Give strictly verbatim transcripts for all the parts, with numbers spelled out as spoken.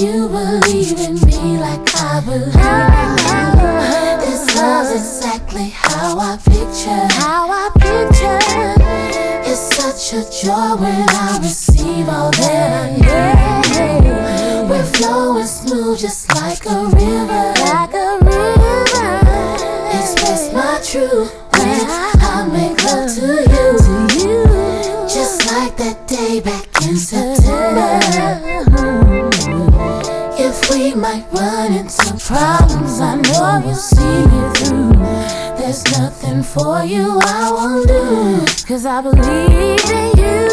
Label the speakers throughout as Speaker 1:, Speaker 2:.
Speaker 1: you believe in me like I believe in you. This love's exactly how I picture, how I picture. It's such a joy when I receive all that I need. We're flowing smooth just like a river, like a river. Express my truth when I make love to you, just like that day back in September. If we might run into problems, I know you'll see me through. There's nothing for you I won't do, 'cause I believe in you.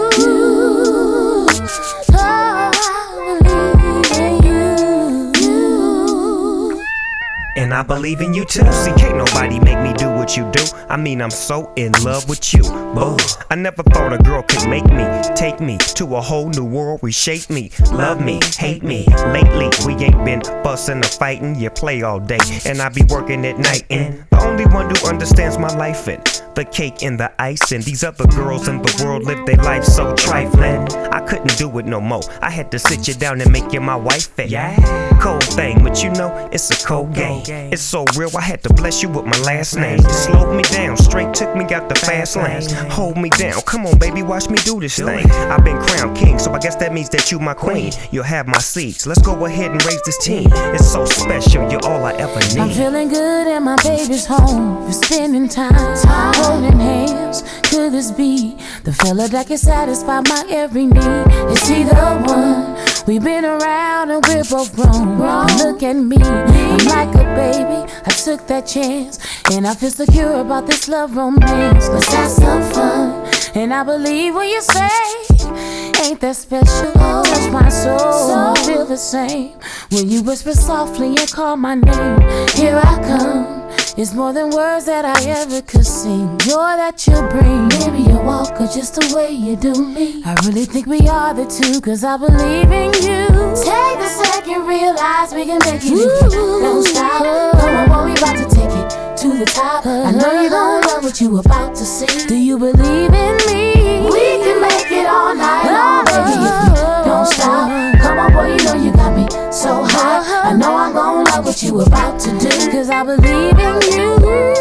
Speaker 1: Oh, I believe in you. you.
Speaker 2: And I believe in you too. See, can't nobody make me do what you do. I mean, I'm so in love with you. Boo. I never thought a girl could make me, take me to a whole new world, reshape me, love me, hate me. Lately, we ain't been bussin' or fighting. You play all day, and I be working at night. And the only one who understands my life and the cake and the ice. And these other girls in the world live their life so trifling. I couldn't do it no more. I had to sit you down and make you my wife. Yeah, cold thing, but you know it's a cold game. It's so real, I had to bless you with my last name. Slowed me down, straight took me out the fast lane. Hold me down, come on baby, watch me do this thing. I've been crowned king, so I guess that means that you my queen. You'll have my seeds, let's go ahead and raise this team. It's so special, you're all I ever need.
Speaker 1: I'm feeling good and my baby's home. We're spending time, time holding hands. Could this be the fella that can satisfy my every need? Is he the one? We've been around and we're both grown. Look at me, I'm like a baby. I took that chance and I feel secure about this love romance. Let's have some fun, and I believe what you say. Ain't that special? Touch my soul, I feel the same when you whisper softly and call my name. Here I come. It's more than words that I ever could sing. Joy that you bring, maybe you walk or just the way you do me. I really think we are the two, 'cause I believe in you. Take a second, realize we can make it. If you don't stop, come on boy, we about to take it to the top. I know you gon' love what you about to see. Do you believe in me? We can make it all night long, baby, if we don't stop. Come on boy, you know you got me so high. I know I'm gon' love what you about to do, 'cause I believe in you.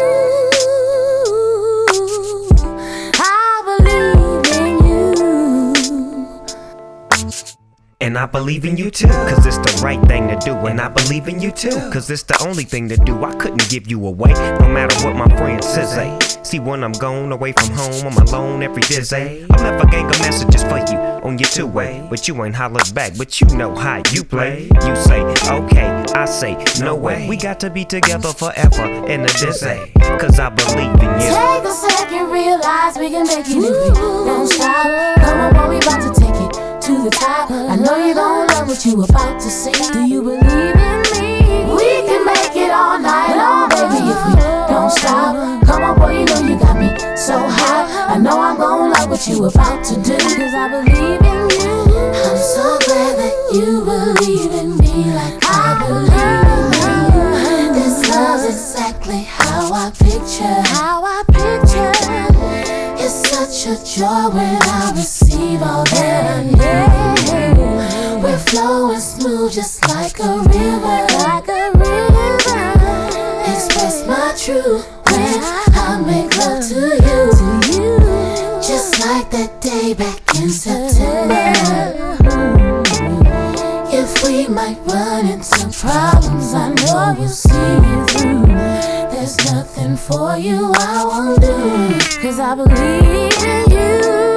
Speaker 1: I believe in you.
Speaker 2: And I believe in you too, 'cause it's the right thing to do. And I believe in you too, 'cause it's the only thing to do. I couldn't give you away, no matter what my friends say. See, when I'm gone away from home, I'm alone every day. I'll never gang of messages for you on your two-way, but you ain't hollered back, but you know how you play. You say, okay, I say, no way. We got to be together forever in a dizzy, 'cause I believe in you.
Speaker 1: Take a second, realize we can make it if we don't stop. Come on boy, we about to take it to the top. I know you gon' love what you about to see. Do you believe in me? We can make it all night long, baby, if we don't stop. Come on boy, you know you got me so high. I know I'm gon' love what you about to do, 'cause I believe in you. I'm so glad that you believe in me like I believe in you. This love's exactly how I picture, how I picture. It's such a joy when I receive all that I need. We're flowing smooth just like a river, like a river. Express my truth when I make love to you, just like that day back in September. If we might run into problems, I know you'll see me through. There's nothing for you I won't do, 'cause I believe in you.